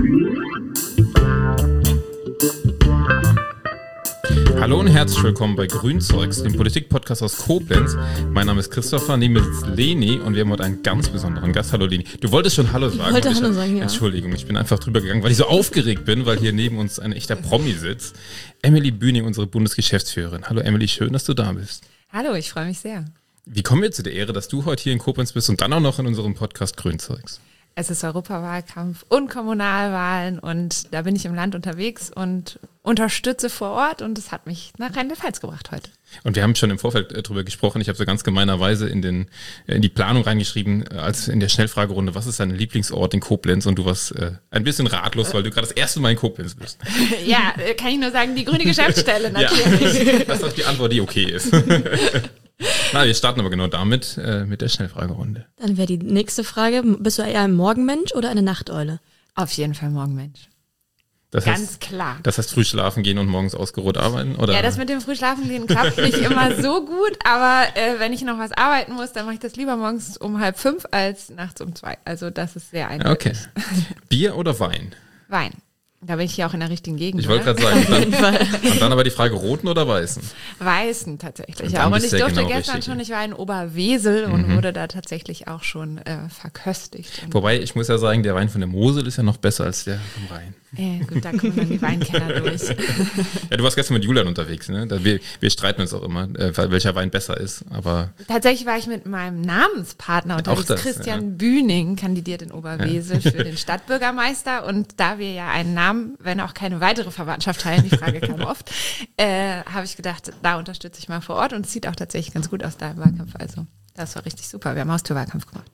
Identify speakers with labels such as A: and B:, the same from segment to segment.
A: Hallo und herzlich willkommen bei Grünzeugs, dem Politik-Podcast aus Koblenz. Mein Name ist Christopher, neben mir sitzt Leni und wir haben heute einen ganz besonderen Gast. Hallo Leni. Du wolltest schon Hallo sagen.
B: Ich wollte Hallo sagen, ja.
A: Entschuldigung, ich bin einfach drüber gegangen, weil ich so aufgeregt bin, weil hier neben uns ein echter Promi sitzt. Emily Bühning, unsere Bundesgeschäftsführerin. Hallo Emily, schön, dass du da bist.
C: Hallo, ich freue mich sehr.
A: Wie kommen wir zu der Ehre, dass du heute hier in Koblenz bist und dann auch noch in unserem Podcast Grünzeugs?
C: Es ist Europawahlkampf und Kommunalwahlen und da bin ich im Land unterwegs und unterstütze vor Ort und es hat mich nach Rheinland-Pfalz gebracht heute.
A: Und wir haben schon im Vorfeld drüber gesprochen. Ich habe so ganz gemeinerweise in die Planung reingeschrieben, als in der Schnellfragerunde, was ist dein Lieblingsort in Koblenz? Und du warst ein bisschen ratlos, weil du gerade das erste Mal in Koblenz bist.
C: Ja, kann ich nur sagen, die grüne Geschäftsstelle natürlich.
A: Ja, das ist auch die Antwort, die okay ist. Na, wir starten aber genau damit, mit der Schnellfragerunde.
B: Dann wäre die nächste Frage, bist du eher ein Morgenmensch oder eine Nachteule?
C: Auf jeden Fall Morgenmensch.
A: Das
C: Ganz
A: heißt,
C: klar.
A: Das heißt, früh schlafen gehen und morgens ausgeruht arbeiten? Oder?
C: Ja, das mit dem Frühschlafengehen klappt nicht immer so gut, aber wenn ich noch was arbeiten muss, dann mache ich das lieber morgens um 4:30 als nachts um 2. Also das ist sehr eindeutig.
A: Okay. Bier oder Wein?
C: Wein. Da bin ich ja auch in der richtigen Gegend.
A: Ich wollte gerade sagen. Und dann aber die Frage, roten oder weißen?
C: Weißen tatsächlich.
A: Ja,
C: Und ich durfte
A: genau
C: gestern
A: richtig,
C: schon, ich war in Oberwesel und wurde da tatsächlich auch schon verköstigt. Und
A: Wobei, ich muss ja sagen, der Wein von der Mosel ist ja noch besser als der vom Rhein.
C: gut, da kommen dann die Weinkenner durch.
A: Ja, du warst gestern mit Julian unterwegs, ne? Wir streiten uns auch immer, welcher Wein besser ist, aber...
C: Tatsächlich war ich mit meinem Namenspartner unterwegs.
A: Das,
C: Christian Bühning kandidiert in Oberwesel für den Stadtbürgermeister und da wir ja einen Namen, wenn auch keine weitere Verwandtschaft teilen, die Frage kam oft, habe ich gedacht, da unterstütze ich mal vor Ort und es sieht auch tatsächlich ganz gut aus da im Wahlkampf. Also das war richtig super. Wir haben Haustürwahlkampf gemacht.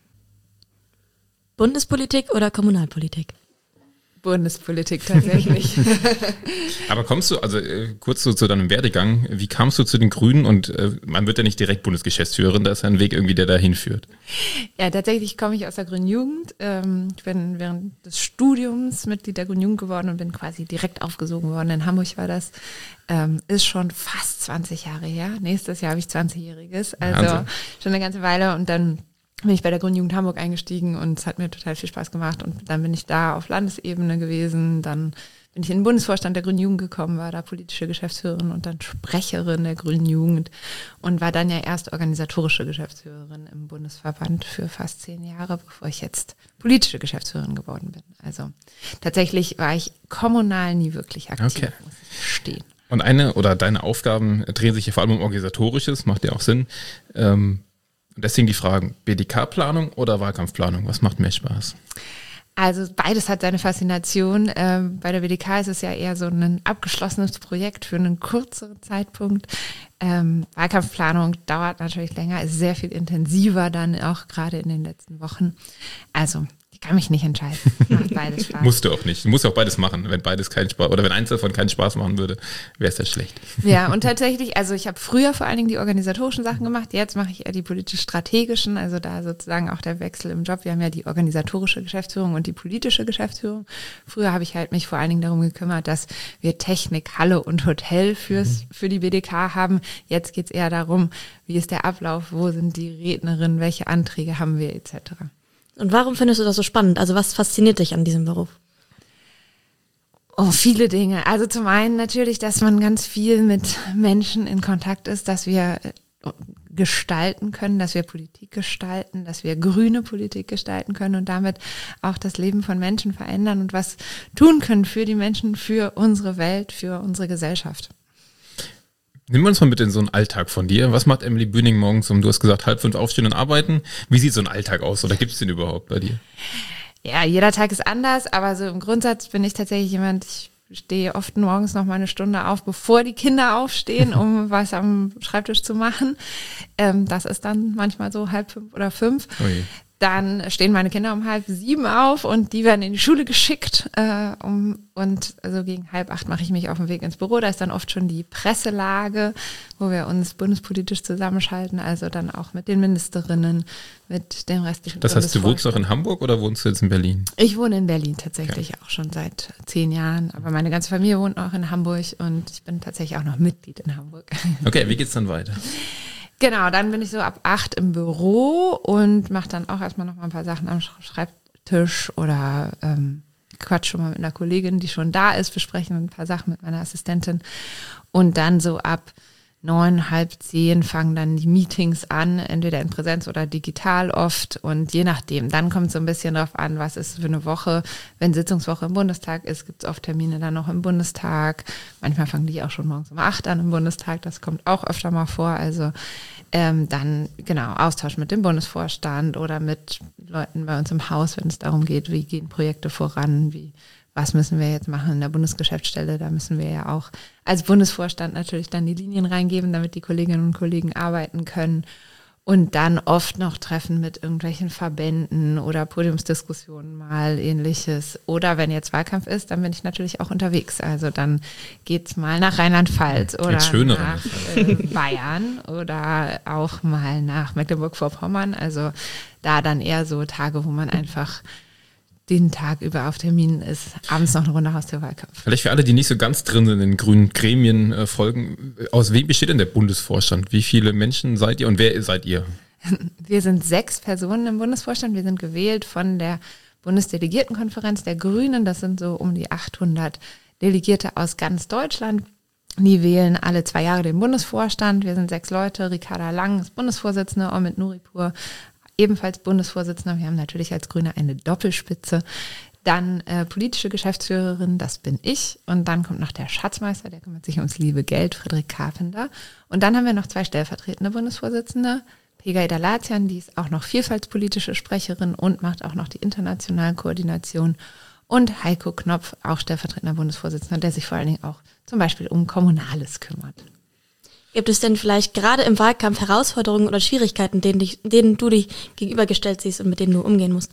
B: Bundespolitik oder Kommunalpolitik?
C: Bundespolitik tatsächlich.
A: Aber kommst du, also kurz zu deinem Werdegang, wie kamst du zu den Grünen und man wird ja nicht direkt Bundesgeschäftsführerin, da ist ja ein Weg irgendwie, der dahin führt.
C: Ja, tatsächlich komme ich aus der Grünen Jugend. Ich bin während des Studiums Mitglied der Grünen Jugend geworden und bin quasi direkt aufgesogen worden. In Hamburg war das, ist schon fast 20 Jahre her. Nächstes Jahr habe ich 20-Jähriges, also
A: Wahnsinn.
C: Schon eine ganze Weile und dann bin ich bei der Grünen Jugend Hamburg eingestiegen und es hat mir total viel Spaß gemacht und dann bin ich da auf Landesebene gewesen, dann bin ich in den Bundesvorstand der Grünen Jugend gekommen, war da politische Geschäftsführerin und dann Sprecherin der Grünen Jugend und war dann ja erst organisatorische Geschäftsführerin im Bundesverband für fast 10 Jahre, bevor ich jetzt politische Geschäftsführerin geworden bin. Also tatsächlich war ich kommunal nie wirklich aktiv,
A: Okay.
C: muss ich gestehen.
A: Und deine Aufgaben drehen sich ja vor allem um Organisatorisches, macht ja auch Sinn. Deswegen die Fragen, BDK-Planung oder Wahlkampfplanung, was macht mehr Spaß?
C: Also beides hat seine Faszination. Bei der BDK ist es ja eher so ein abgeschlossenes Projekt für einen kürzeren Zeitpunkt. Wahlkampfplanung dauert natürlich länger, ist sehr viel intensiver dann auch gerade in den letzten Wochen. Also ich kann mich nicht entscheiden. Macht beides Spaß.
A: Musst du auch nicht. Du musst auch beides machen. Wenn beides keinen Spaß oder wenn eins davon keinen Spaß machen würde, wäre es ja schlecht.
C: Ja, und tatsächlich, also ich habe früher vor allen Dingen die organisatorischen Sachen gemacht. Jetzt mache ich eher die politisch-strategischen, also da sozusagen auch der Wechsel im Job. Wir haben ja die organisatorische Geschäftsführung und die politische Geschäftsführung. Früher habe ich halt mich vor allen Dingen darum gekümmert, dass wir Technik, Halle und Hotel für die BDK haben. Jetzt geht es eher darum, wie ist der Ablauf, wo sind die Rednerinnen, welche Anträge haben wir etc.
B: Und warum findest du das so spannend? Also was fasziniert dich an diesem Beruf?
C: Oh, viele Dinge. Also zum einen natürlich, dass man ganz viel mit Menschen in Kontakt ist, dass wir gestalten können, dass wir Politik gestalten, dass wir grüne Politik gestalten können und damit auch das Leben von Menschen verändern und was tun können für die Menschen, für unsere Welt, für unsere Gesellschaft.
A: Nimm uns mal mit in so einen Alltag von dir. Was macht Emily Bühning morgens du hast gesagt, 4:30 aufstehen und arbeiten. Wie sieht so ein Alltag aus oder gibt es den überhaupt bei dir?
C: Ja, jeder Tag ist anders, aber so im Grundsatz bin ich tatsächlich jemand, ich stehe oft morgens noch mal eine Stunde auf, bevor die Kinder aufstehen, um was am Schreibtisch zu machen. Das ist dann manchmal so 4:30 oder 5.
A: Oh je.
C: Dann stehen meine Kinder um 6:30 auf und die werden in die Schule geschickt. Und also gegen 7:30 mache ich mich auf den Weg ins Büro. Da ist dann oft schon die Presselage, wo wir uns bundespolitisch zusammenschalten. Also dann auch mit den Ministerinnen, mit dem restlichen
A: Das heißt, du wohnst noch in Hamburg oder wohnst du jetzt in Berlin?
C: Ich wohne in Berlin tatsächlich auch schon seit 10 Jahren. Aber meine ganze Familie wohnt auch in Hamburg und ich bin tatsächlich auch noch Mitglied in Hamburg.
A: Okay, wie geht's dann weiter?
C: Genau, dann bin ich so ab 8 im Büro und mache dann auch erstmal noch mal ein paar Sachen am Schreibtisch oder quatsch schon mal mit einer Kollegin, die schon da ist, besprechen ein paar Sachen mit meiner Assistentin. Und dann so ab 9, halb 10 fangen dann die Meetings an, entweder in Präsenz oder digital oft. Und je nachdem, dann kommt es so ein bisschen darauf an, was ist für eine Woche. Wenn Sitzungswoche im Bundestag ist, gibt es oft Termine dann noch im Bundestag. Manchmal fangen die auch schon morgens um 8 an im Bundestag. Das kommt auch öfter mal vor. Also dann genau Austausch mit dem Bundesvorstand oder mit Leuten bei uns im Haus, wenn es darum geht, wie gehen Projekte voran, was müssen wir jetzt machen in der Bundesgeschäftsstelle. Da müssen wir ja auch als Bundesvorstand natürlich dann die Linien reingeben, damit die Kolleginnen und Kollegen arbeiten können. Und dann oft noch Treffen mit irgendwelchen Verbänden oder Podiumsdiskussionen mal, Ähnliches. Oder wenn jetzt Wahlkampf ist, dann bin ich natürlich auch unterwegs. Also dann geht's mal nach Rheinland-Pfalz oder nach Bayern oder auch mal nach Mecklenburg-Vorpommern. Also da dann eher so Tage, wo man einfach den Tag über auf Termin ist, abends noch eine Runde Haustürwahlkampf.
A: Vielleicht für alle, die nicht so ganz drin sind in den grünen Gremien folgen, aus wem besteht denn der Bundesvorstand? Wie viele Menschen seid ihr und wer seid ihr?
C: Wir sind 6 Personen im Bundesvorstand. Wir sind gewählt von der Bundesdelegiertenkonferenz der Grünen. Das sind so um die 800 Delegierte aus ganz Deutschland. Die wählen alle 2 Jahre den Bundesvorstand. Wir sind 6 Leute. Ricarda Lang ist Bundesvorsitzende, Omid Nuripur ebenfalls Bundesvorsitzender. Wir haben natürlich als Grüne eine Doppelspitze. Dann politische Geschäftsführerin, das bin ich. Und dann kommt noch der Schatzmeister, der kümmert sich ums liebe Geld, Friedrich Carpenter. Und dann haben wir noch 2 stellvertretende Bundesvorsitzende. Pegah Dalatian, die ist auch noch vielfaltspolitische Sprecherin und macht auch noch die internationale Koordination. Und Heiko Knopf, auch stellvertretender Bundesvorsitzender, der sich vor allen Dingen auch zum Beispiel um Kommunales kümmert.
B: Gibt es denn vielleicht gerade im Wahlkampf Herausforderungen oder Schwierigkeiten, denen du dich gegenübergestellt siehst und mit denen du umgehen musst?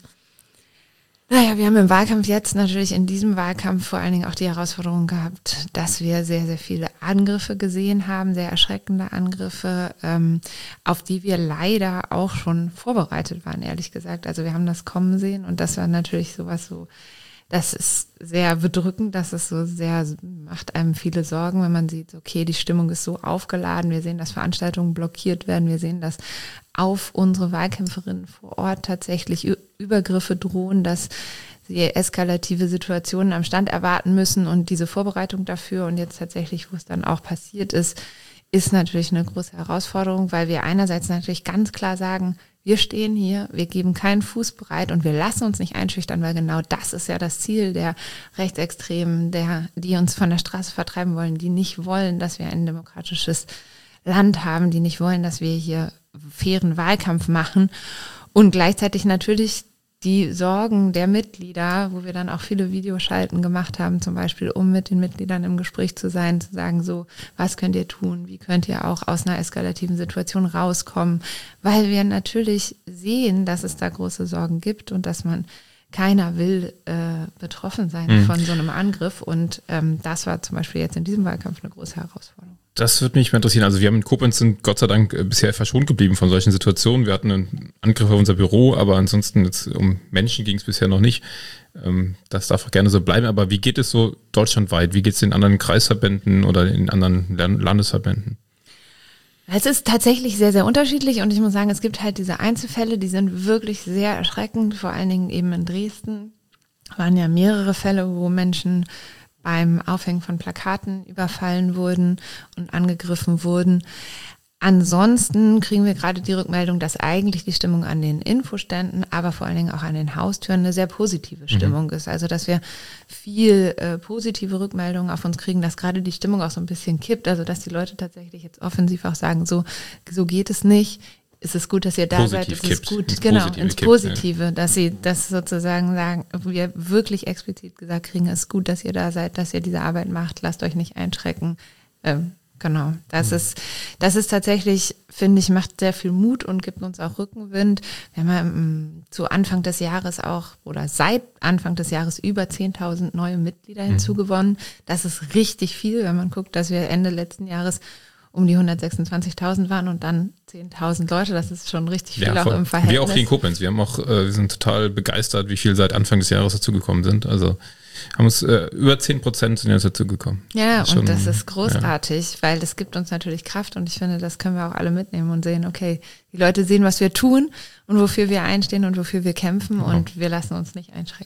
C: Naja, wir haben im Wahlkampf jetzt natürlich in diesem Wahlkampf vor allen Dingen auch die Herausforderung gehabt, dass wir sehr, sehr viele Angriffe gesehen haben, sehr erschreckende Angriffe, auf die wir leider auch schon vorbereitet waren, ehrlich gesagt. Also wir haben das kommen sehen und das war natürlich sowas so, das ist sehr bedrückend, das ist so sehr, macht einem viele Sorgen, wenn man sieht, okay, die Stimmung ist so aufgeladen, wir sehen, dass Veranstaltungen blockiert werden, wir sehen, dass auf unsere Wahlkämpferinnen vor Ort tatsächlich Übergriffe drohen, dass sie eskalative Situationen am Stand erwarten müssen und diese Vorbereitung dafür und jetzt tatsächlich, wo es dann auch passiert ist natürlich eine große Herausforderung, weil wir einerseits natürlich ganz klar sagen, wir stehen hier, wir geben keinen Fuß bereit und wir lassen uns nicht einschüchtern, weil genau das ist ja das Ziel der Rechtsextremen, die uns von der Straße vertreiben wollen, die nicht wollen, dass wir ein demokratisches Land haben, die nicht wollen, dass wir hier fairen Wahlkampf machen und gleichzeitig natürlich die Sorgen der Mitglieder, wo wir dann auch viele Videoschalten gemacht haben, zum Beispiel, um mit den Mitgliedern im Gespräch zu sein, zu sagen, so, was könnt ihr tun? Wie könnt ihr auch aus einer eskalativen Situation rauskommen? Weil wir natürlich sehen, dass es da große Sorgen gibt und dass keiner will betroffen sein von so einem Angriff. Und das war zum Beispiel jetzt in diesem Wahlkampf eine große Herausforderung.
A: Das würde mich mal interessieren. Also wir haben in Koblenz sind Gott sei Dank bisher verschont geblieben von solchen Situationen. Wir hatten einen Angriff auf unser Büro, aber ansonsten jetzt um Menschen ging es bisher noch nicht. Das darf auch gerne so bleiben. Aber wie geht es so deutschlandweit? Wie geht es in anderen Kreisverbänden oder in anderen Landesverbänden?
C: Es ist tatsächlich sehr, sehr unterschiedlich und ich muss sagen, es gibt halt diese Einzelfälle, die sind wirklich sehr erschreckend, vor allen Dingen eben in Dresden waren ja mehrere Fälle, wo Menschen beim Aufhängen von Plakaten überfallen wurden und angegriffen wurden. Ansonsten kriegen wir gerade die Rückmeldung, dass eigentlich die Stimmung an den Infoständen, aber vor allen Dingen auch an den Haustüren eine sehr positive Stimmung ist. Also dass wir viel positive Rückmeldungen auf uns kriegen, dass gerade die Stimmung auch so ein bisschen kippt. Also dass die Leute tatsächlich jetzt offensiv auch sagen, so geht es nicht. Es ist gut, dass ihr da
A: Positiv
C: seid. Es ist gut, ins
A: kippt,
C: Positive, ja. Dass sie das sozusagen sagen, wir wirklich explizit gesagt kriegen, es ist gut, dass ihr da seid, dass ihr diese Arbeit macht, lasst euch nicht einschrecken. Genau, das ist tatsächlich, finde ich, macht sehr viel Mut und gibt uns auch Rückenwind. Wir haben ja zu Anfang des Jahres seit Anfang des Jahres über 10.000 neue Mitglieder hinzugewonnen. Das ist richtig viel, wenn man guckt, dass wir Ende letzten Jahres um die 126.000 waren und dann 10.000 Leute, das ist schon richtig viel auch im Verhältnis.
A: Wir auch hier in Koblenz, wir sind total begeistert, wie viel seit Anfang des Jahres dazugekommen sind. Also haben uns über 10% sind jetzt dazugekommen.
C: Ja, und das ist großartig, weil das gibt uns natürlich Kraft und ich finde, das können wir auch alle mitnehmen und sehen, okay, die Leute sehen, was wir tun und wofür wir einstehen und wofür wir kämpfen und wir lassen uns nicht einschrecken.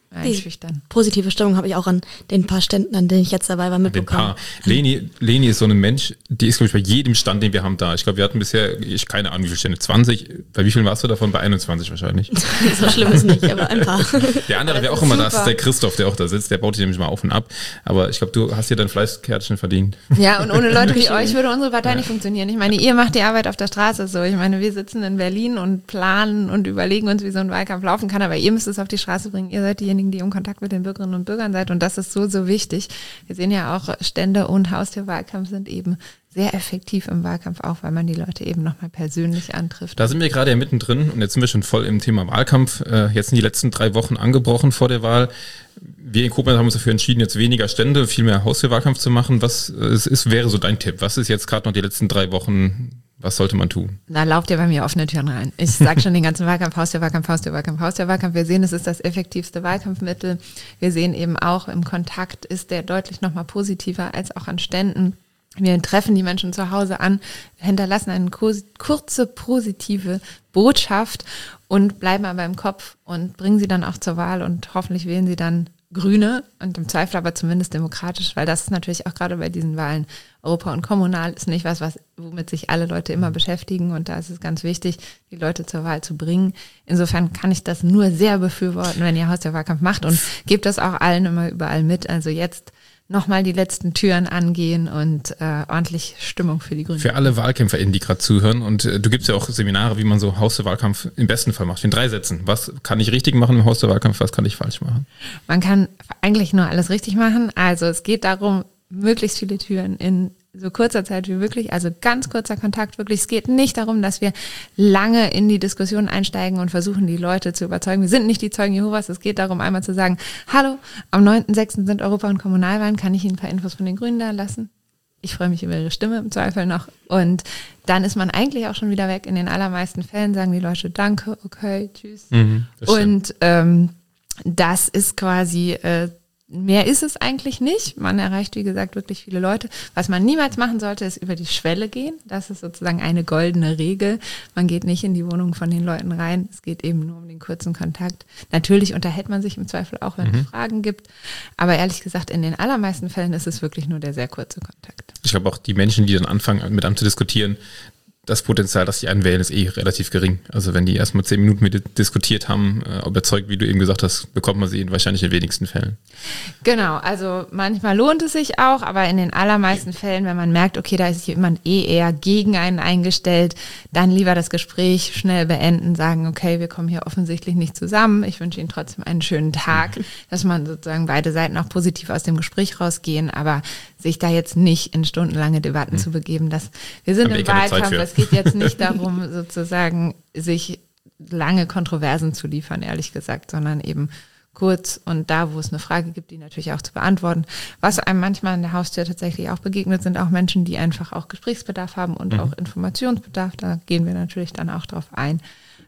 C: einschüchtern.
B: Positive Stimmung habe ich auch an den paar Ständen, an denen ich jetzt dabei war, mitbekommen.
A: Leni ist so ein Mensch, die ist, glaube ich, bei jedem Stand, den wir haben, da. Ich glaube, wir hatten bisher, keine Ahnung, wie viele Stände, 20. Bei wie vielen warst du davon? Bei 21 wahrscheinlich.
B: So schlimm ist nicht, aber ein paar.
A: Der andere, der auch immer da ist, ist der Christoph, der auch da sitzt. Der baut sich nämlich mal auf und ab. Aber ich glaube, du hast dir dein Fleißkärtchen verdient.
C: Ja, und ohne Leute wie euch würde unsere Partei nicht funktionieren. Ich meine, ihr macht die Arbeit auf der Straße so. Ich meine, wir sitzen in Berlin und planen und überlegen uns, wie so ein Wahlkampf laufen kann. Aber ihr müsst es auf die Straße bringen. Ihr seid diejenigen, die im Kontakt mit den Bürgerinnen und Bürgern seid. Und das ist so, so wichtig. Wir sehen ja auch, Stände und Haustürwahlkampf sind eben sehr effektiv im Wahlkampf, auch weil man die Leute eben nochmal persönlich antrifft.
A: Da sind wir gerade ja mittendrin und jetzt sind wir schon voll im Thema Wahlkampf. Jetzt sind die letzten 3 Wochen angebrochen vor der Wahl. Wir in Koblenz haben uns dafür entschieden, jetzt weniger Stände, viel mehr Haustürwahlkampf zu machen. Wäre so dein Tipp? Was ist jetzt gerade noch die letzten 3 Wochen? Was sollte man tun?
C: Da lauft ihr bei mir offene Türen rein. Ich sage schon den ganzen Wahlkampf, Haustürwahlkampf, Haustürwahlkampf, Haustürwahlkampf. Wir sehen, es ist das effektivste Wahlkampfmittel. Wir sehen eben auch, im Kontakt ist der deutlich nochmal positiver als auch an Ständen. Wir treffen die Menschen zu Hause an, hinterlassen eine kurze positive Botschaft und bleiben aber im Kopf und bringen sie dann auch zur Wahl und hoffentlich wählen sie dann Grüne und im Zweifel aber zumindest demokratisch, weil das ist natürlich auch gerade bei diesen Wahlen Europa und kommunal ist nicht was, womit sich alle Leute immer beschäftigen und da ist es ganz wichtig, die Leute zur Wahl zu bringen. Insofern kann ich das nur sehr befürworten, wenn ihr Haustürwahlkampf macht und gebt das auch allen immer überall mit. Also jetzt nochmal die letzten Türen angehen und ordentlich Stimmung für die Grünen.
A: Für alle WahlkämpferInnen, die gerade zuhören und du gibst ja auch Seminare, wie man so Haustürwahlkampf im besten Fall macht. In 3 Sätzen. Was kann ich richtig machen im Haustürwahlkampf, was kann ich falsch machen?
C: Man kann eigentlich nur alles richtig machen. Also es geht darum, möglichst viele Türen in so kurzer Zeit wie möglich, also ganz kurzer Kontakt wirklich. Es geht nicht darum, dass wir lange in die Diskussion einsteigen und versuchen, die Leute zu überzeugen. Wir sind nicht die Zeugen Jehovas. Es geht darum, einmal zu sagen, hallo, am 9.6. sind Europa- und Kommunalwahlen. Kann ich Ihnen ein paar Infos von den Grünen da lassen? Ich freue mich über Ihre Stimme im Zweifel noch. Und dann ist man eigentlich auch schon wieder weg. In den allermeisten Fällen sagen die Leute Danke, okay, tschüss. Und das ist quasi mehr ist es eigentlich nicht. Man erreicht, wie gesagt, wirklich viele Leute. Was man niemals machen sollte, ist über die Schwelle gehen. Das ist sozusagen eine goldene Regel. Man geht nicht in die Wohnung von den Leuten rein. Es geht eben nur um den kurzen Kontakt. Natürlich unterhält man sich im Zweifel auch, wenn es Fragen gibt. Aber ehrlich gesagt, in den allermeisten Fällen ist es wirklich nur der sehr kurze Kontakt.
A: Ich glaube auch die Menschen, die dann anfangen, mit einem zu diskutieren, das Potenzial, dass die einen wählen, ist relativ gering. Also wenn die erstmal 10 Minuten mit diskutiert haben, überzeugt, wie du eben gesagt hast, bekommt man sie wahrscheinlich in den wenigsten Fällen.
C: Genau, also manchmal lohnt es sich auch, aber in den allermeisten Fällen, wenn man merkt, okay, da ist jemand eher gegen einen eingestellt, dann lieber das Gespräch schnell beenden, sagen, okay, wir kommen hier offensichtlich nicht zusammen, ich wünsche Ihnen trotzdem einen schönen Tag, dass man sozusagen beide Seiten auch positiv aus dem Gespräch rausgehen, aber sich da jetzt nicht in stundenlange Debatten zu begeben. Wir sind im Wahlkampf, es geht jetzt nicht darum, sozusagen sich lange Kontroversen zu liefern, ehrlich gesagt, sondern eben kurz und da, wo es eine Frage gibt, die natürlich auch zu beantworten. Was einem manchmal an der Haustür tatsächlich auch begegnet, sind auch Menschen, die einfach auch Gesprächsbedarf haben und auch Informationsbedarf. Da gehen wir natürlich dann auch drauf ein.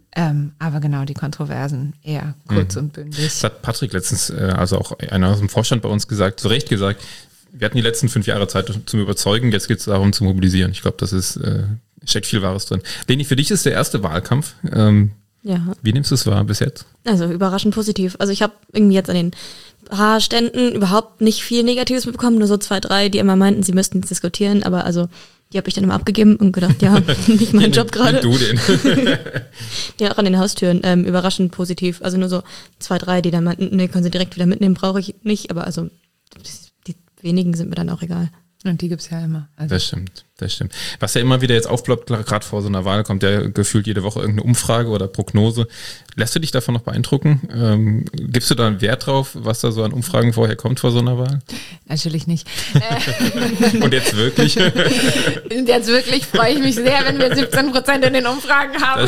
C: Aber genau, die Kontroversen eher kurz und bündig.
A: Das hat Patrick letztens, also auch einer aus dem Vorstand bei uns gesagt, zu Recht gesagt, wir hatten die letzten 5 Jahre Zeit zum Überzeugen, jetzt geht es darum zu mobilisieren. Ich glaube, das ist, steckt viel Wahres drin. Leni, für dich ist der erste Wahlkampf.
B: Ja.
A: Wie nimmst du es wahr bis jetzt?
B: Also überraschend positiv. Also ich habe irgendwie jetzt an den paar Ständen überhaupt nicht viel Negatives mitbekommen, nur so 2, 3, die immer meinten, sie müssten jetzt diskutieren, aber also die habe ich dann immer abgegeben und gedacht, ja, nicht mein Job gerade.
A: Du den.
B: Ja, auch an den Haustüren überraschend positiv. Also nur so 2, 3, die dann meinten, nee, können sie direkt wieder mitnehmen, brauche ich nicht, aber also die wenigen sind mir dann auch egal.
C: Und die gibt's ja immer. Also.
A: Das stimmt. Was ja immer wieder jetzt aufploppt, gerade vor so einer Wahl, kommt ja gefühlt jede Woche irgendeine Umfrage oder Prognose. Lässt du dich davon noch beeindrucken? Gibst du da einen Wert drauf, was da so an Umfragen vorher kommt vor so einer Wahl?
C: Natürlich nicht.
A: Und jetzt wirklich?
C: Und jetzt wirklich freue ich mich sehr, wenn wir 17% in den Umfragen haben.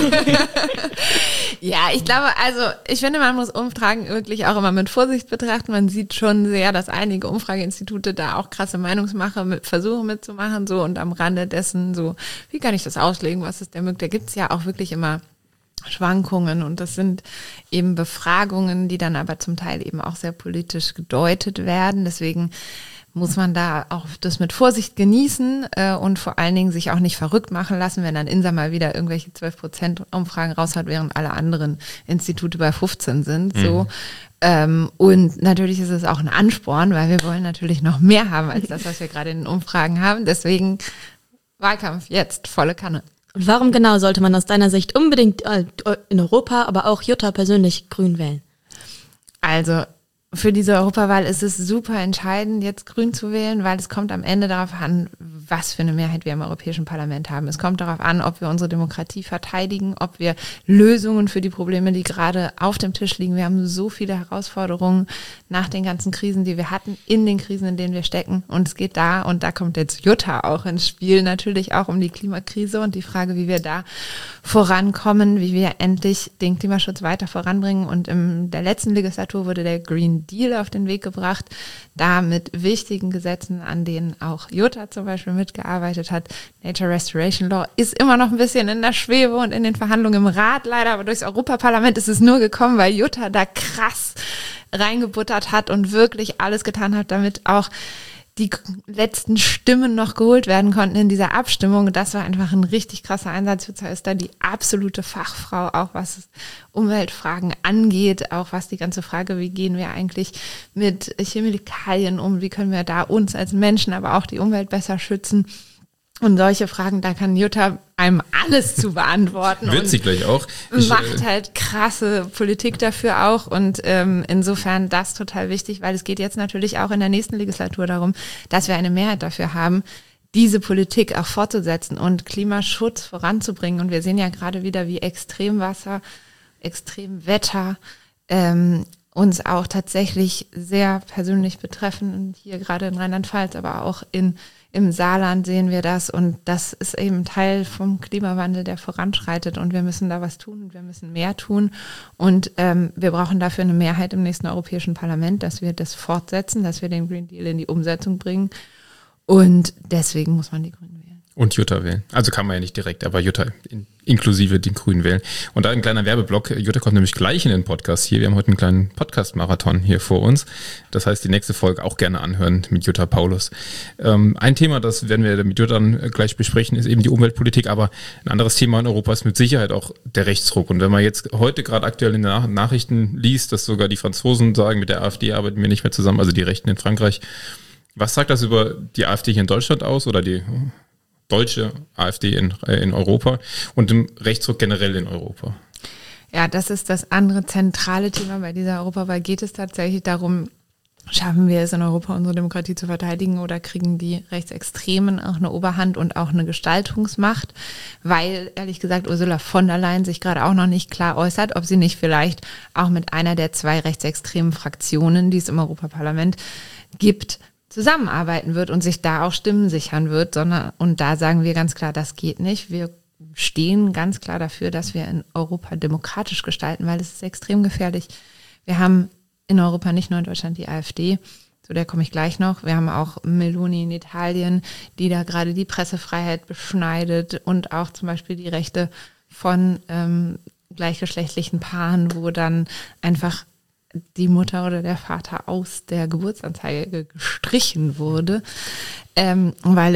C: Ja, ich glaube, also ich finde, man muss Umfragen wirklich auch immer mit Vorsicht betrachten. Man sieht schon sehr, dass einige Umfrageinstitute da auch krasse Meinungsmache versuchen mitzumachen, so und am Rande dessen so, wie kann ich das auslegen, was ist der Mögliche? Da gibt's ja auch wirklich immer Schwankungen und das sind eben Befragungen, die dann aber zum Teil eben auch sehr politisch gedeutet werden. Deswegen muss man da auch das mit Vorsicht genießen und vor allen Dingen sich auch nicht verrückt machen lassen, wenn dann INSA mal wieder irgendwelche 12% Umfragen raushaut, während alle anderen Institute bei 15 sind. So. Und natürlich ist es auch ein Ansporn, weil wir wollen natürlich noch mehr haben als das, was wir gerade in den Umfragen haben. Deswegen Wahlkampf jetzt, volle Kanne.
B: Und warum genau sollte man aus deiner Sicht unbedingt in Europa, aber auch Jutta persönlich Grün wählen?
C: Also für diese Europawahl ist es super entscheidend, jetzt Grün zu wählen, weil es kommt am Ende darauf an, was für eine Mehrheit wir im Europäischen Parlament haben. Es kommt darauf an, ob wir unsere Demokratie verteidigen, ob wir Lösungen für die Probleme, die gerade auf dem Tisch liegen. Wir haben so viele Herausforderungen nach den ganzen Krisen, die wir hatten, in den Krisen, in denen wir stecken. Und es geht da, und da kommt jetzt Jutta auch ins Spiel, natürlich auch um die Klimakrise und die Frage, wie wir da vorankommen, wie wir endlich den Klimaschutz weiter voranbringen. Und in der letzten Legislatur wurde der Green Deal auf den Weg gebracht, da mit wichtigen Gesetzen, an denen auch Jutta zum Beispiel mitgearbeitet hat. Nature Restoration Law ist immer noch ein bisschen in der Schwebe und in den Verhandlungen im Rat leider, aber durchs Europaparlament ist es nur gekommen, weil Jutta da krass reingebuttert hat und wirklich alles getan hat, damit auch die letzten Stimmen noch geholt werden konnten in dieser Abstimmung. Das war einfach ein richtig krasser Einsatz. Jutta ist da die absolute Fachfrau, auch was Umweltfragen angeht, auch was die ganze Frage, wie gehen wir eigentlich mit Chemikalien um, wie können wir da uns als Menschen, aber auch die Umwelt besser schützen. Und solche Fragen, da kann Jutta einem alles zu beantworten.
A: Wird sie gleich auch.
C: Macht halt krasse Politik dafür auch. Und insofern das total wichtig, weil es geht jetzt natürlich auch in der nächsten Legislatur darum, dass wir eine Mehrheit dafür haben, diese Politik auch fortzusetzen und Klimaschutz voranzubringen. Und wir sehen ja gerade wieder, wie Extremwasser, Extremwetter uns auch tatsächlich sehr persönlich betreffen. Und hier gerade in Rheinland-Pfalz, aber auch im Saarland sehen wir das, und das ist eben Teil vom Klimawandel, der voranschreitet, und wir müssen da was tun und wir müssen mehr tun, und wir brauchen dafür eine Mehrheit im nächsten Europäischen Parlament, dass wir das fortsetzen, dass wir den Green Deal in die Umsetzung bringen, und deswegen muss man die Grünen wählen.
A: Und Jutta wählen. Also kann man ja nicht direkt, aber Jutta inklusive den Grünen wählen. Und da ein kleiner Werbeblock. Jutta kommt nämlich gleich in den Podcast hier. Wir haben heute einen kleinen Podcast-Marathon hier vor uns. Das heißt, die nächste Folge auch gerne anhören mit Jutta Paulus. Ein Thema, das werden wir mit Jutta dann gleich besprechen, ist eben die Umweltpolitik. Aber ein anderes Thema in Europa ist mit Sicherheit auch der Rechtsruck. Und wenn man jetzt heute gerade aktuell in den Nachrichten liest, dass sogar die Franzosen sagen, mit der AfD arbeiten wir nicht mehr zusammen, also die Rechten in Frankreich. Was sagt das über die AfD hier in Deutschland aus oder die deutsche AfD in Europa und dem Rechtsruck generell in Europa?
C: Ja, das ist das andere zentrale Thema bei dieser Europawahl. Geht es tatsächlich darum, schaffen wir es in Europa, unsere Demokratie zu verteidigen, oder kriegen die Rechtsextremen auch eine Oberhand und auch eine Gestaltungsmacht? Weil, ehrlich gesagt, Ursula von der Leyen sich gerade auch noch nicht klar äußert, ob sie nicht vielleicht auch mit einer der 2 rechtsextremen Fraktionen, die es im Europaparlament gibt, zusammenarbeiten wird und sich da auch Stimmen sichern wird, und da sagen wir ganz klar, das geht nicht. Wir stehen ganz klar dafür, dass wir in Europa demokratisch gestalten, weil es ist extrem gefährlich. Wir haben in Europa nicht nur in Deutschland die AfD, zu der komme ich gleich noch. Wir haben auch Meloni in Italien, die da gerade die Pressefreiheit beschneidet, und auch zum Beispiel die Rechte von gleichgeschlechtlichen Paaren, wo dann einfach die Mutter oder der Vater aus der Geburtsanzeige gestrichen wurde, weil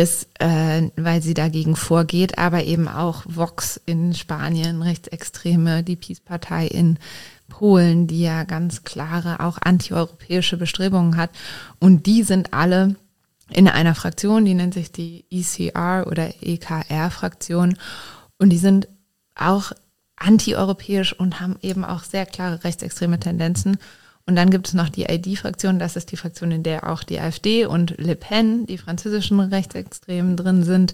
C: sie dagegen vorgeht, aber eben auch Vox in Spanien, Rechtsextreme, die PiS-Partei in Polen, die ja ganz klare auch antieuropäische Bestrebungen hat, und die sind alle in einer Fraktion, die nennt sich die ECR oder EKR-Fraktion, und die sind auch antieuropäisch und haben eben auch sehr klare rechtsextreme Tendenzen. Und dann gibt es noch die ID-Fraktion, das ist die Fraktion, in der auch die AfD und Le Pen, die französischen Rechtsextremen, drin sind.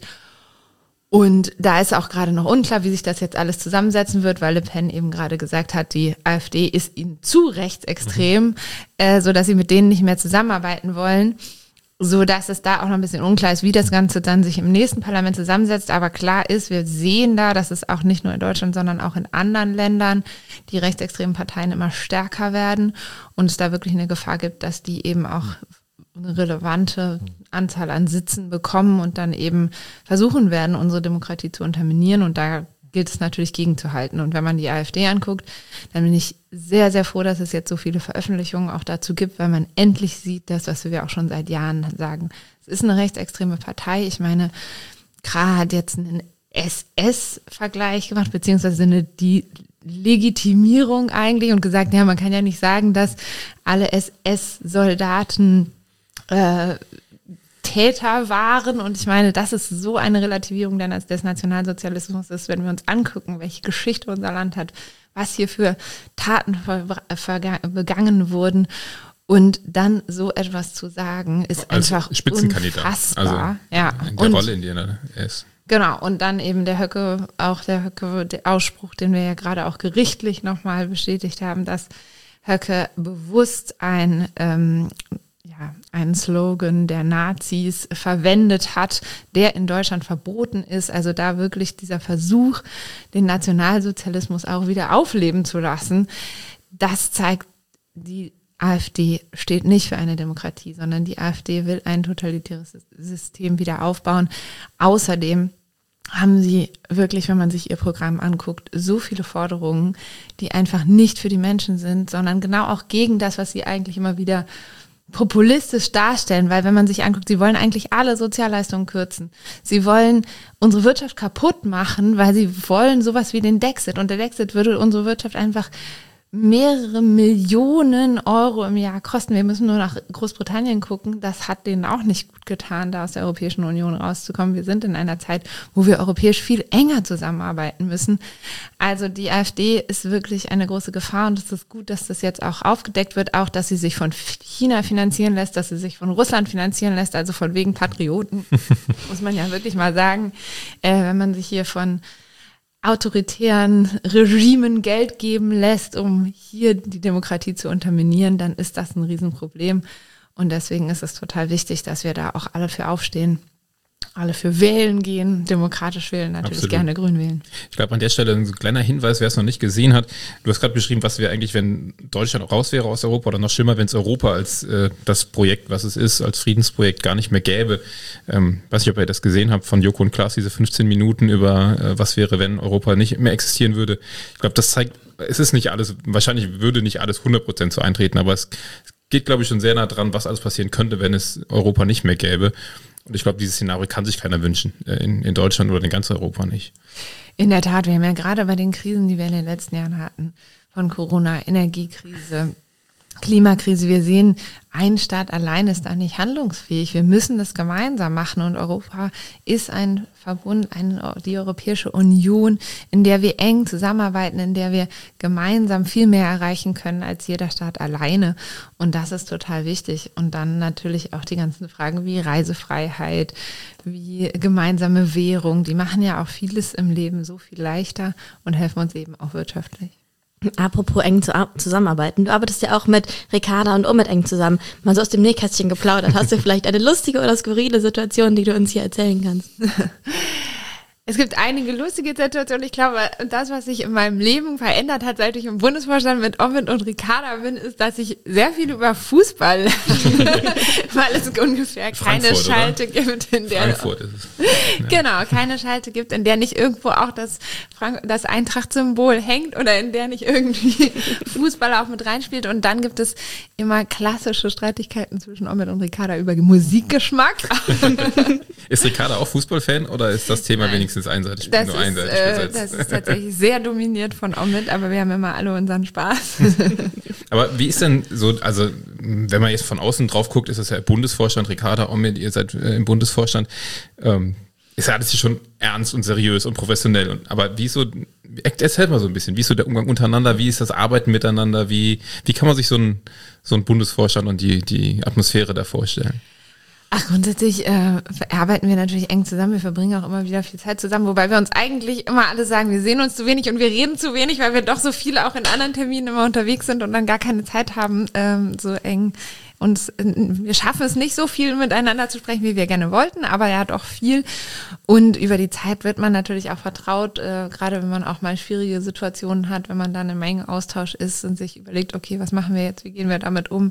C: Und da ist auch gerade noch unklar, wie sich das jetzt alles zusammensetzen wird, weil Le Pen eben gerade gesagt hat, die AfD ist ihnen zu rechtsextrem, sodass sie mit denen nicht mehr zusammenarbeiten wollen. So dass es da auch noch ein bisschen unklar ist, wie das Ganze dann sich im nächsten Parlament zusammensetzt. Aber klar ist, wir sehen da, dass es auch nicht nur in Deutschland, sondern auch in anderen Ländern die rechtsextremen Parteien immer stärker werden und es da wirklich eine Gefahr gibt, dass die eben auch eine relevante Anzahl an Sitzen bekommen und dann eben versuchen werden, unsere Demokratie zu unterminieren. Und da gilt es natürlich gegenzuhalten. Und wenn man die AfD anguckt, dann bin ich sehr, sehr froh, dass es jetzt so viele Veröffentlichungen auch dazu gibt, weil man endlich sieht, das, was wir auch schon seit Jahren sagen. Es ist eine rechtsextreme Partei. Ich meine, Krah hat jetzt einen SS-Vergleich gemacht, beziehungsweise Legitimierung eigentlich und gesagt, ja, man kann ja nicht sagen, dass alle SS-Soldaten Täter waren. Und ich meine, das ist so eine Relativierung des Nationalsozialismus ist, wenn wir uns angucken, welche Geschichte unser Land hat, was hier für Taten begangen wurden. Und dann so etwas zu sagen, ist als einfach
A: Spitzenkandidat,
C: unfassbar.
A: Also in der Rolle, in der er ist.
C: Genau, und dann eben der Ausspruch, den wir ja gerade auch gerichtlich nochmal bestätigt haben, dass Höcke bewusst einen Slogan der Nazis verwendet hat, der in Deutschland verboten ist. Also da wirklich dieser Versuch, den Nationalsozialismus auch wieder aufleben zu lassen, das zeigt, die AfD steht nicht für eine Demokratie, sondern die AfD will ein totalitäres System wieder aufbauen. Außerdem haben sie wirklich, wenn man sich ihr Programm anguckt, so viele Forderungen, die einfach nicht für die Menschen sind, sondern genau auch gegen das, was sie eigentlich immer wieder populistisch darstellen, weil wenn man sich anguckt, sie wollen eigentlich alle Sozialleistungen kürzen. Sie wollen unsere Wirtschaft kaputt machen, weil sie wollen sowas wie den Dexit. Und der Dexit würde unsere Wirtschaft einfach mehrere Millionen Euro im Jahr kosten. Wir müssen nur nach Großbritannien gucken. Das hat denen auch nicht gut getan, da aus der Europäischen Union rauszukommen. Wir sind in einer Zeit, wo wir europäisch viel enger zusammenarbeiten müssen. Also die AfD ist wirklich eine große Gefahr und es ist gut, dass das jetzt auch aufgedeckt wird, auch dass sie sich von China finanzieren lässt, dass sie sich von Russland finanzieren lässt, also von wegen Patrioten, muss man ja wirklich mal sagen. Wenn man sich hier von autoritären Regimen Geld geben lässt, um hier die Demokratie zu unterminieren, dann ist das ein Riesenproblem. Und deswegen ist es total wichtig, dass wir da auch alle für aufstehen, alle für wählen gehen, demokratisch wählen, natürlich Absolut. Gerne grün wählen.
A: Ich glaube, an der Stelle ein kleiner Hinweis, wer es noch nicht gesehen hat. Du hast gerade beschrieben, was wäre eigentlich, wenn Deutschland raus wäre aus Europa, oder noch schlimmer, wenn es Europa als das Projekt, was es ist, als Friedensprojekt gar nicht mehr gäbe. Weiß nicht, ob ihr das gesehen habt von Joko und Klaas, diese 15 Minuten über was wäre, wenn Europa nicht mehr existieren würde. Ich glaube, das zeigt, es ist nicht alles, wahrscheinlich würde nicht alles 100% so eintreten, aber es geht, glaube ich, schon sehr nah dran, was alles passieren könnte, wenn es Europa nicht mehr gäbe. Und ich glaube, dieses Szenario kann sich keiner wünschen, in Deutschland oder in ganz Europa nicht.
C: In der Tat, wir haben ja gerade bei den Krisen, die wir in den letzten Jahren hatten, von Corona, Energiekrise, Klimakrise, wir sehen, ein Staat allein ist da nicht handlungsfähig. Wir müssen das gemeinsam machen und Europa ist ein Verbund, die Europäische Union, in der wir eng zusammenarbeiten, in der wir gemeinsam viel mehr erreichen können als jeder Staat alleine. Und das ist total wichtig. Und dann natürlich auch die ganzen Fragen wie Reisefreiheit, wie gemeinsame Währung, die machen ja auch vieles im Leben so viel leichter und helfen uns eben auch wirtschaftlich.
B: Apropos eng zusammenarbeiten, du arbeitest ja auch mit Ricarda und Omid eng zusammen. Mal so aus dem Nähkästchen geplaudert. Hast du vielleicht eine lustige oder skurrile Situation, die du uns hier erzählen kannst?
C: Es gibt einige lustige Situationen. Ich glaube, das, was sich in meinem Leben verändert hat, seit ich im Bundesvorstand mit Omid und Ricarda bin, ist, dass ich sehr viel über Fußball lerne, weil es ungefähr keine Schalte gibt, in der
A: Frankfurt ist es. Ja.
C: Genau, keine Schalte gibt, in der nicht irgendwo auch das Eintracht-Symbol hängt oder in der nicht irgendwie Fußball auch mit reinspielt. Und dann gibt es immer klassische Streitigkeiten zwischen Omid und Ricarda über Musikgeschmack.
A: Ist Ricarda auch Fußballfan oder ist das Thema wenigstens einseitig besetzt?
C: Das ist tatsächlich sehr dominiert von Omid, aber wir haben immer alle unseren Spaß.
A: Aber wie ist denn so, also wenn man jetzt von außen drauf guckt, ist das ja Bundesvorstand, Ricarda, Omid, ihr seid im Bundesvorstand, ist ja alles hier schon ernst und seriös und professionell. Aber wie so, erzählt mal so ein bisschen, wie ist so der Umgang untereinander, wie ist das Arbeiten miteinander, wie kann man sich so ein Bundesvorstand und die Atmosphäre da vorstellen?
C: Ach, grundsätzlich arbeiten wir natürlich eng zusammen. Wir verbringen auch immer wieder viel Zeit zusammen, wobei wir uns eigentlich immer alle sagen, wir sehen uns zu wenig und wir reden zu wenig, weil wir doch so viele auch in anderen Terminen immer unterwegs sind und dann gar keine Zeit haben, so eng. Und wir schaffen es nicht so viel miteinander zu sprechen, wie wir gerne wollten, aber er hat auch viel. Und über die Zeit wird man natürlich auch vertraut, gerade wenn man auch mal schwierige Situationen hat, wenn man dann im engen Austausch ist und sich überlegt, okay, was machen wir jetzt, wie gehen wir damit um?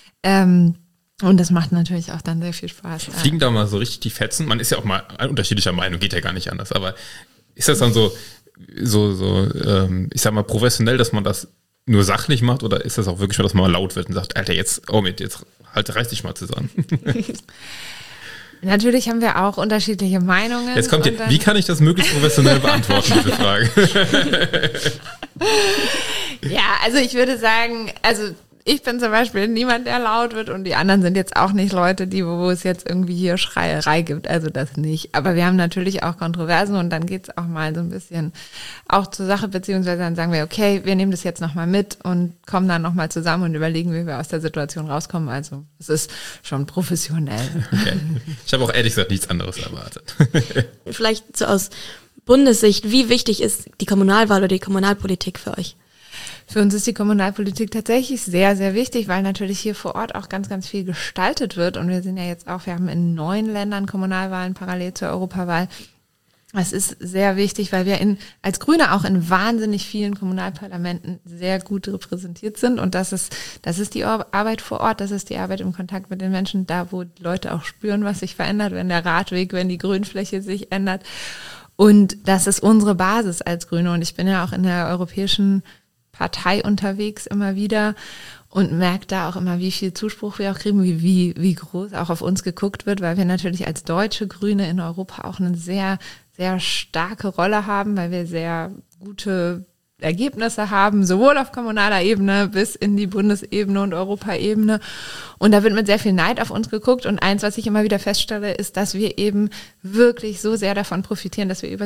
C: Und das macht natürlich auch dann sehr viel Spaß.
A: Fliegen da mal so richtig die Fetzen? Man ist ja auch mal unterschiedlicher Meinung, geht ja gar nicht anders. Aber ist das dann so ich sag mal, professionell, dass man das nur sachlich macht oder ist das auch wirklich so, dass man mal laut wird und sagt, Alter, jetzt, Omid, jetzt reiß dich mal zusammen?
C: Natürlich haben wir auch unterschiedliche Meinungen.
A: Jetzt kommt wie kann ich das möglichst professionell beantworten, diese Frage?
C: Ja, also ich würde sagen, ich bin zum Beispiel niemand, der laut wird und die anderen sind jetzt auch nicht Leute, wo es jetzt irgendwie hier Schreierei gibt, also das nicht. Aber wir haben natürlich auch Kontroversen und dann geht's auch mal so ein bisschen auch zur Sache, beziehungsweise dann sagen wir, okay, wir nehmen das jetzt nochmal mit und kommen dann nochmal zusammen und überlegen, wie wir aus der Situation rauskommen. Also es ist schon professionell.
A: Okay. Ich habe auch ehrlich gesagt nichts anderes erwartet.
B: Vielleicht so aus Bundessicht, wie wichtig ist die Kommunalwahl oder die Kommunalpolitik für euch?
C: Für uns ist die Kommunalpolitik tatsächlich sehr, sehr wichtig, weil natürlich hier vor Ort auch ganz, ganz viel gestaltet wird. Und wir sind ja jetzt auch, wir haben in 9 Ländern Kommunalwahlen parallel zur Europawahl. Es ist sehr wichtig, weil wir als Grüne auch in wahnsinnig vielen Kommunalparlamenten sehr gut repräsentiert sind. Und das ist die Arbeit vor Ort, das ist die Arbeit im Kontakt mit den Menschen, da wo die Leute auch spüren, was sich verändert, wenn der Radweg, wenn die Grünfläche sich ändert. Und das ist unsere Basis als Grüne. Und ich bin ja auch in der Europäischen Partei unterwegs immer wieder und merke da auch immer, wie viel Zuspruch wir auch kriegen, wie groß auch auf uns geguckt wird, weil wir natürlich als deutsche Grüne in Europa auch eine sehr, sehr starke Rolle haben, weil wir sehr gute Ergebnisse haben, sowohl auf kommunaler Ebene bis in die Bundesebene und Europaebene. Und da wird mit sehr viel Neid auf uns geguckt. Und eins, was ich immer wieder feststelle, ist, dass wir eben wirklich so sehr davon profitieren, dass wir über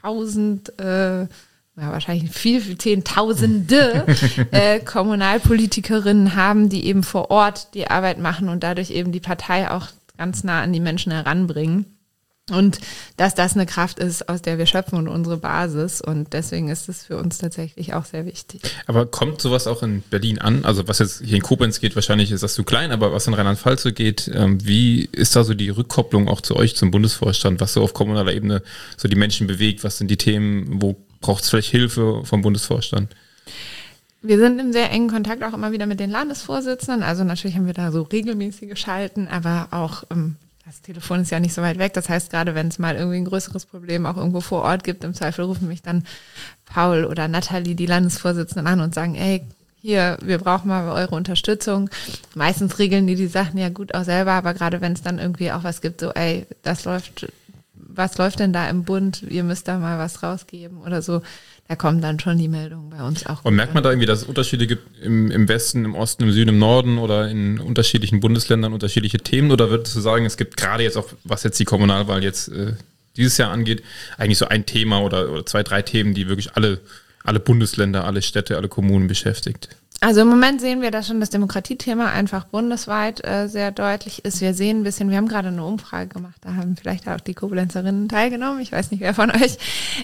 C: 10.000 wahrscheinlich viel Zehntausende Kommunalpolitikerinnen haben, die eben vor Ort die Arbeit machen und dadurch eben die Partei auch ganz nah an die Menschen heranbringen. Und dass das eine Kraft ist, aus der wir schöpfen und unsere Basis. Und deswegen ist es für uns tatsächlich auch sehr wichtig.
A: Aber kommt sowas auch in Berlin an? Also was jetzt hier in Koblenz geht, wahrscheinlich ist das zu klein, aber was in Rheinland-Pfalz so geht, wie ist da so die Rückkopplung auch zu euch, zum Bundesvorstand, was so auf kommunaler Ebene so die Menschen bewegt? Was sind die Themen, wo braucht es vielleicht Hilfe vom Bundesvorstand?
C: Wir sind im sehr engen Kontakt auch immer wieder mit den Landesvorsitzenden. Also natürlich haben wir da so regelmäßige Schalten, aber auch das Telefon ist ja nicht so weit weg. Das heißt, gerade wenn es mal irgendwie ein größeres Problem auch irgendwo vor Ort gibt, im Zweifel rufen mich dann Paul oder Nathalie, die Landesvorsitzenden, an und sagen, ey, hier, wir brauchen mal eure Unterstützung. Meistens regeln die Sachen ja gut auch selber, aber gerade wenn es dann irgendwie auch was gibt, so, ey, was läuft denn da im Bund? Ihr müsst da mal was rausgeben oder so. Da kommen dann schon die Meldungen bei uns auch.
A: Und merkt man da irgendwie, dass es Unterschiede gibt im Westen, im Osten, im Süden, im Norden oder in unterschiedlichen Bundesländern unterschiedliche Themen? Oder würdest du sagen, es gibt gerade jetzt auch, was jetzt die Kommunalwahl jetzt dieses Jahr angeht, eigentlich so ein Thema oder 2, 3 Themen, die wirklich alle Bundesländer, alle Städte, alle Kommunen beschäftigt?
C: Also im Moment sehen wir, dass schon das Demokratiethema einfach bundesweit sehr deutlich ist. Wir sehen ein bisschen, wir haben gerade eine Umfrage gemacht, da haben vielleicht auch die Koblenzerinnen teilgenommen, ich weiß nicht, wer von euch.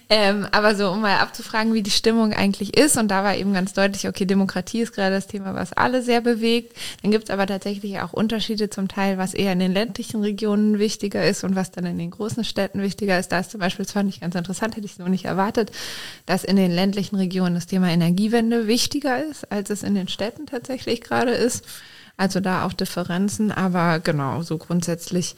C: Aber so, um mal abzufragen, wie die Stimmung eigentlich ist. Und da war eben ganz deutlich, okay, Demokratie ist gerade das Thema, was alle sehr bewegt. Dann gibt es aber tatsächlich auch Unterschiede zum Teil, was eher in den ländlichen Regionen wichtiger ist und was dann in den großen Städten wichtiger ist. Da ist zum Beispiel, das fand ich ganz interessant, hätte ich so nicht erwartet, dass in den ländlichen Regionen das Thema Energiewende wichtiger ist, als es in den Städten tatsächlich gerade ist. Also da auch Differenzen, aber genau, so grundsätzlich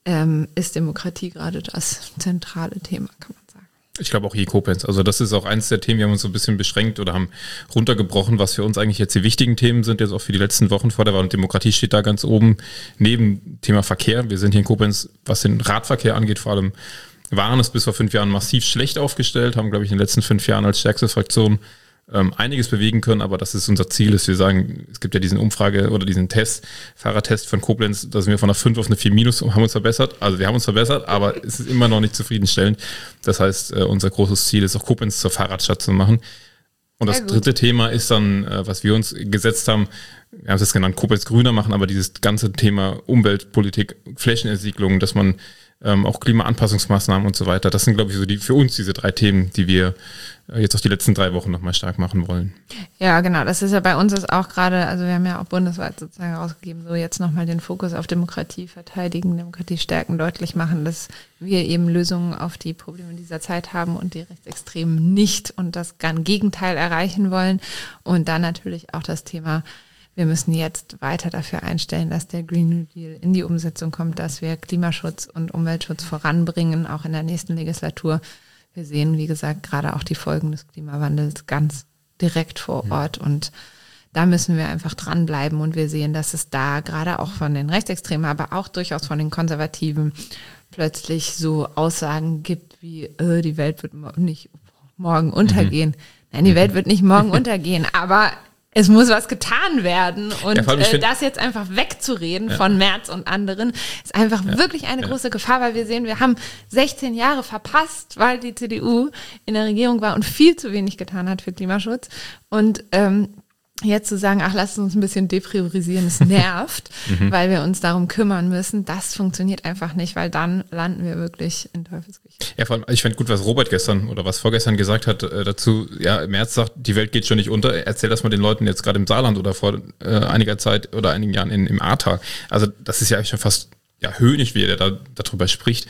C: ist Demokratie gerade das zentrale Thema, kann man sagen.
A: Ich glaube auch hier Koblenz. Also das ist auch eins der Themen, wir haben uns so ein bisschen beschränkt oder haben runtergebrochen, was für uns eigentlich jetzt die wichtigen Themen sind, jetzt auch für die letzten Wochen vor der Wahl. Und Demokratie steht da ganz oben neben Thema Verkehr. Wir sind hier in Koblenz, was den Radverkehr angeht, vor allem waren es bis vor 5 Jahren massiv schlecht aufgestellt, haben, glaube ich, in den letzten 5 Jahren als stärkste Fraktion einiges bewegen können, aber das ist unser Ziel, dass wir sagen, es gibt ja diesen Umfrage oder diesen Test, Fahrradtest von Koblenz, da sind wir von einer 5 auf eine 4 minus und haben uns verbessert. Also wir haben uns verbessert, aber es ist immer noch nicht zufriedenstellend. Das heißt, unser großes Ziel ist auch Koblenz zur Fahrradstadt zu machen. Und das dritte Thema ist dann, was wir uns gesetzt haben, wir haben es jetzt genannt, Koblenz grüner machen, aber dieses ganze Thema Umweltpolitik, Flächenentsiedlung, dass man auch Klimaanpassungsmaßnahmen und so weiter. Das sind, glaube ich, so für uns diese 3 Themen, die wir jetzt auch die letzten 3 Wochen nochmal stark machen wollen.
C: Ja, genau. Das ist ja bei uns ist auch gerade, also wir haben ja auch bundesweit sozusagen rausgegeben, so jetzt nochmal den Fokus auf Demokratie verteidigen, Demokratie stärken, deutlich machen, dass wir eben Lösungen auf die Probleme dieser Zeit haben und die Rechtsextremen nicht und das Gegenteil erreichen wollen. Und dann natürlich auch das Thema, wir müssen jetzt weiter dafür einstellen, dass der Green New Deal in die Umsetzung kommt, dass wir Klimaschutz und Umweltschutz voranbringen, auch in der nächsten Legislatur. Wir sehen, wie gesagt, gerade auch die Folgen des Klimawandels ganz direkt vor Ort und da müssen wir einfach dranbleiben und wir sehen, dass es da gerade auch von den Rechtsextremen, aber auch durchaus von den Konservativen plötzlich so Aussagen gibt wie, die Welt wird nicht morgen untergehen. Nein, die Welt wird nicht morgen untergehen, aber es muss was getan werden und das jetzt einfach wegzureden von Merz und anderen ist einfach wirklich eine große Gefahr, weil wir sehen, wir haben 16 Jahre verpasst, weil die CDU in der Regierung war und viel zu wenig getan hat für Klimaschutz und jetzt zu sagen, ach, lasst uns ein bisschen depriorisieren, es nervt, weil wir uns darum kümmern müssen, das funktioniert einfach nicht, weil dann landen wir wirklich in Teufelsküche.
A: Ja, vor allem, ich fand gut, was Robert gestern oder was vorgestern gesagt hat dazu, ja, Merz sagt, die Welt geht schon nicht unter, erzähl das mal den Leuten jetzt gerade im Saarland oder vor einiger Zeit oder einigen Jahren im Ahrtal. Also das ist ja schon fast höhnisch, wie er darüber spricht.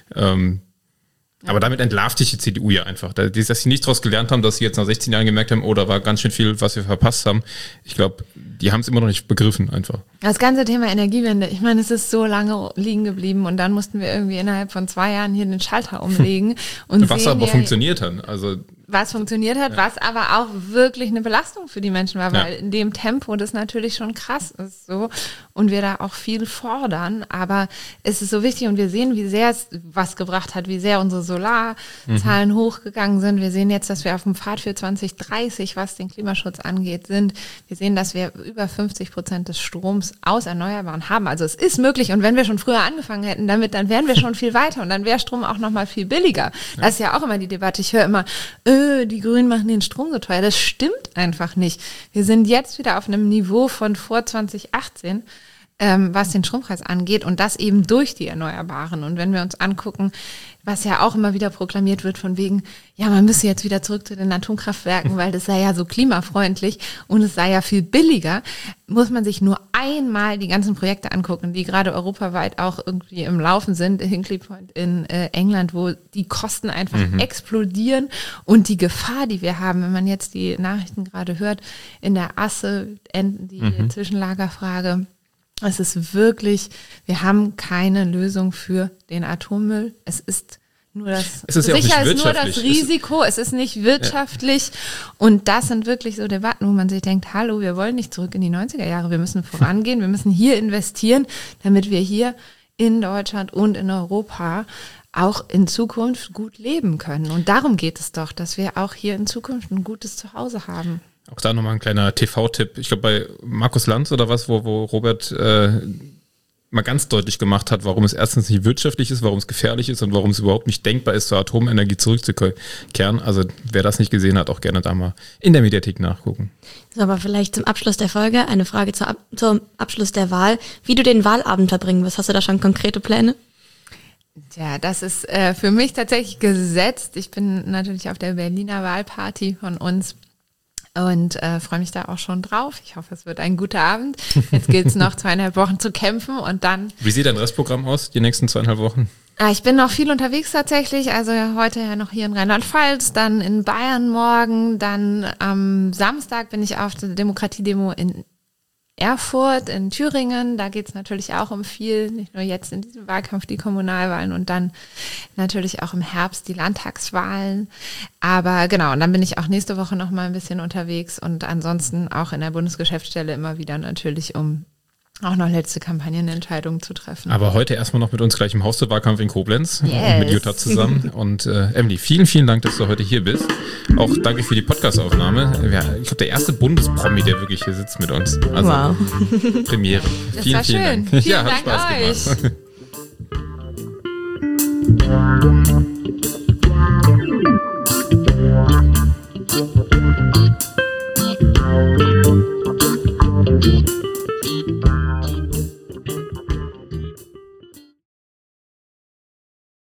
A: Aber damit entlarvt sich die CDU ja einfach. Dass sie nicht daraus gelernt haben, dass sie jetzt nach 16 Jahren gemerkt haben, da war ganz schön viel, was wir verpasst haben. Ich glaube, die haben es immer noch nicht begriffen einfach.
C: Das ganze Thema Energiewende, ich meine, es ist so lange liegen geblieben und dann mussten wir irgendwie innerhalb von 2 Jahren hier den Schalter umlegen. Und
A: was aber funktioniert hat. Also
C: was funktioniert hat, was aber auch wirklich eine Belastung für die Menschen war, weil in dem Tempo das natürlich schon krass ist so und wir da auch viel fordern, aber es ist so wichtig und wir sehen, wie sehr es was gebracht hat, wie sehr unsere Solarzahlen hochgegangen sind. Wir sehen jetzt, dass wir auf dem Pfad für 2030, was den Klimaschutz angeht, sind. Wir sehen, dass wir über 50% des Stroms aus Erneuerbaren haben. Also es ist möglich und wenn wir schon früher angefangen hätten damit, dann wären wir schon viel weiter und dann wäre Strom auch nochmal viel billiger. Das ist ja auch immer die Debatte. Ich höre immer, die Grünen machen den Strom so teuer. Das stimmt einfach nicht. Wir sind jetzt wieder auf einem Niveau von vor 2018, was den Strompreis angeht und das eben durch die Erneuerbaren. Und wenn wir uns angucken, was ja auch immer wieder proklamiert wird von wegen, ja, man müsse jetzt wieder zurück zu den Atomkraftwerken, weil das sei ja so klimafreundlich und es sei ja viel billiger, muss man sich nur einmal die ganzen Projekte angucken, die gerade europaweit auch irgendwie im Laufen sind. Hinkley Point in England, wo die Kosten einfach explodieren und die Gefahr, die wir haben, wenn man jetzt die Nachrichten gerade hört, in der Asse, die Zwischenlagerfrage, es ist wirklich, wir haben keine Lösung für den Atommüll. Es ist nur das, sicher ist nur das Risiko, es ist nicht wirtschaftlich. Und das sind wirklich so Debatten, wo man sich denkt, hallo, wir wollen nicht zurück in die 90er Jahre, wir müssen vorangehen, wir müssen hier investieren, damit wir hier in Deutschland und in Europa auch in Zukunft gut leben können. Und darum geht es doch, dass wir auch hier in Zukunft ein gutes Zuhause haben.
A: Auch da nochmal ein kleiner TV-Tipp. Ich glaube bei Markus Lanz oder was, wo Robert mal ganz deutlich gemacht hat, warum es erstens nicht wirtschaftlich ist, warum es gefährlich ist und warum es überhaupt nicht denkbar ist, zur Atomenergie zurückzukehren. Also wer das nicht gesehen hat, auch gerne da mal in der Mediathek nachgucken.
B: So, aber vielleicht zum Abschluss der Folge eine Frage zum Abschluss der Wahl. Wie du den Wahlabend verbringen wirst, hast du da schon konkrete Pläne?
C: Ja, das ist für mich tatsächlich gesetzt. Ich bin natürlich auf der Berliner Wahlparty von uns und freue mich da auch schon drauf. Ich hoffe, es wird ein guter Abend. Jetzt gilt es noch 2,5 Wochen zu kämpfen und dann...
A: Wie sieht dein Restprogramm aus, die nächsten 2,5 Wochen?
C: Ich bin noch viel unterwegs tatsächlich, also heute ja noch hier in Rheinland-Pfalz, dann in Bayern morgen, dann am Samstag bin ich auf der Demokratiedemo in Erfurt, in Thüringen, da geht es natürlich auch um viel, nicht nur jetzt in diesem Wahlkampf die Kommunalwahlen und dann natürlich auch im Herbst die Landtagswahlen. Aber genau, und dann bin ich auch nächste Woche noch mal ein bisschen unterwegs und ansonsten auch in der Bundesgeschäftsstelle immer wieder natürlich, um auch noch letzte Kampagnenentscheidungen zu treffen.
A: Aber heute erstmal noch mit uns gleich im Haus der Wahlkampf in Koblenz und mit Jutta zusammen. Und Emily, vielen, vielen Dank, dass du heute hier bist. Auch danke für die Podcast-Aufnahme. Ich glaube, der erste Bundespromi, der wirklich hier sitzt mit uns. Also, wow. Premiere.
C: Das war schön.
A: Dank.
C: Vielen Dank
A: hat Spaß
C: euch.
A: gemacht.